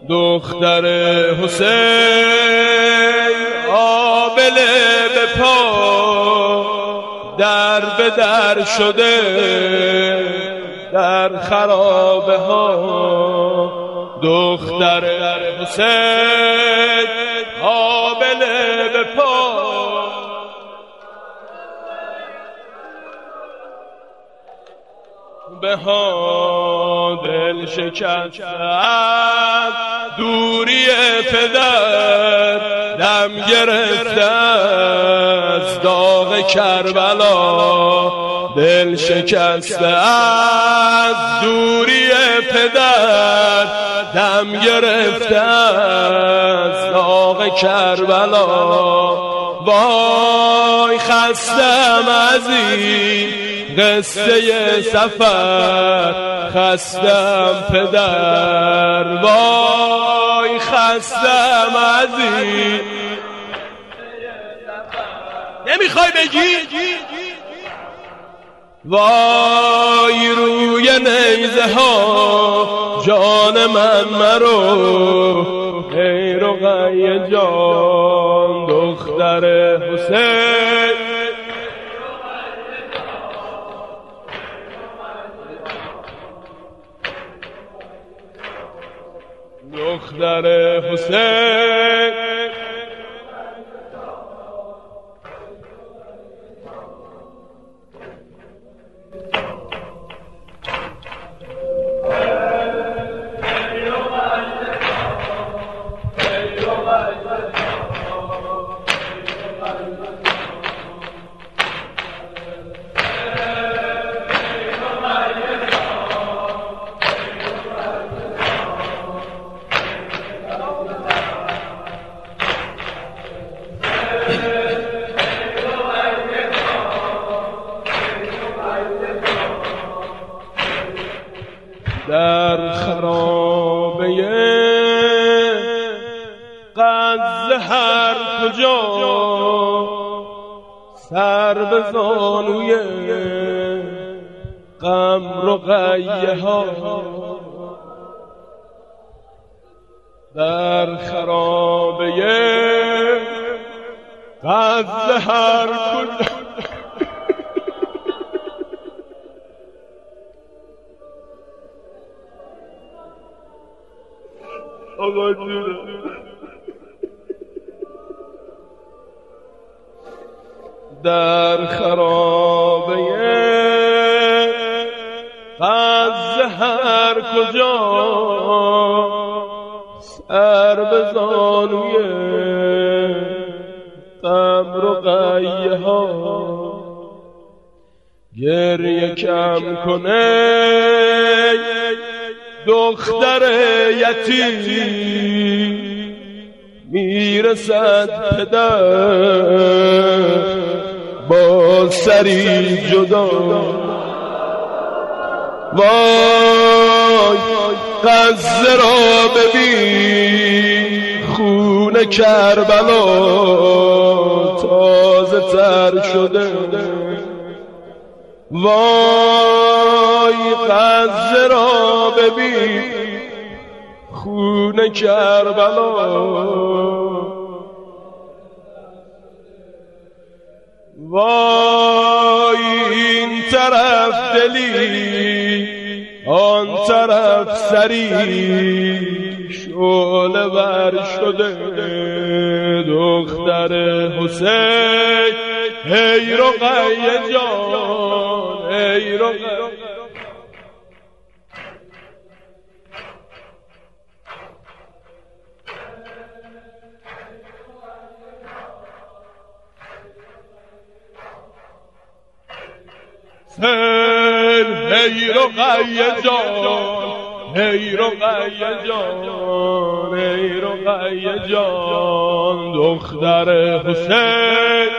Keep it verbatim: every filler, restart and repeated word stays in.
دختر حسین آبله به پا در به در شده در خرابه ها. دختر حسین آبله به پا به ها دل شکست از دوری پدر دم گرفته از داغ کربلا. دل شکسته از دوری پدر دم گرفته از داغ کربلا. وای خستم از این قصه سفر خستم پدر. وای خستم از این نمیخوای بگی؟ وای روی نیزه ها جان من مرو ای رقیه جان. دختر حسین دختر حسین در خرابه غزه هر کجا سر به زانوی غم رقیه ها. در خرابه غزه هر کجا آقا جونه در خرابه غزه هر کجا سر به زانوی غم رقیه ها. گریه کم کنه دختر یتیم میرسد پدر با سری جدا. وای غزه را ببین خون کربلا تازه تر شده. وای غزه را ببین خون کربلا. وای این طرف دلی آن طرف سری شعله ور شده. دختر حسین ای رقیه جان ای رقیه سن ای رقیه جان ای رقیه جان ای رقیه جان. دختر حسین